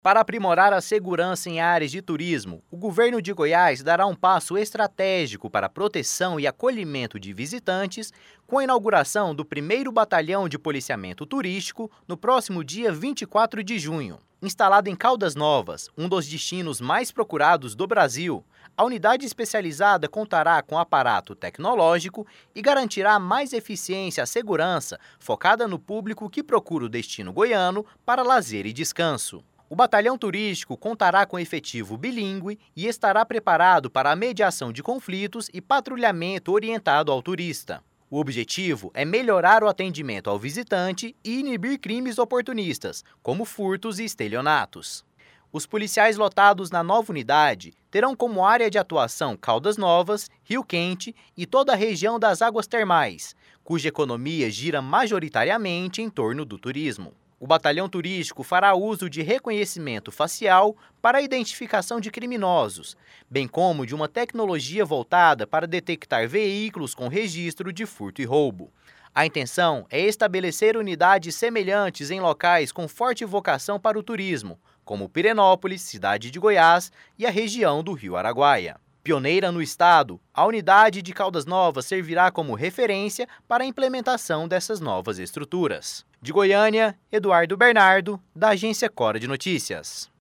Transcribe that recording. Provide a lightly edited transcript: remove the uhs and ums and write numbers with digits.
Para aprimorar a segurança em áreas de turismo, o governo de Goiás dará um passo estratégico para a proteção e acolhimento de visitantes com a inauguração do 1º Batalhão de Policiamento Turístico no próximo dia 24 de junho. Instalada em Caldas Novas, um dos destinos mais procurados do Brasil, a unidade especializada contará com aparato tecnológico e garantirá mais eficiência e segurança focada no público que procura o destino goiano para lazer e descanso. O batalhão turístico contará com efetivo bilíngue e estará preparado para a mediação de conflitos e patrulhamento orientado ao turista. O objetivo é melhorar o atendimento ao visitante e inibir crimes oportunistas, como furtos e estelionatos. Os policiais lotados na nova unidade terão como área de atuação Caldas Novas, Rio Quente e toda a região das águas termais, cuja economia gira majoritariamente em torno do turismo. O batalhão turístico fará uso de reconhecimento facial para a identificação de criminosos, bem como de uma tecnologia voltada para detectar veículos com registro de furto e roubo. A intenção é estabelecer unidades semelhantes em locais com forte vocação para o turismo, como Pirenópolis, cidade de Goiás e a região do Rio Araguaia. Pioneira no estado, a unidade de Caldas Novas servirá como referência para a implementação dessas novas estruturas. De Goiânia, Eduardo Bernardo, da Agência Cora de Notícias.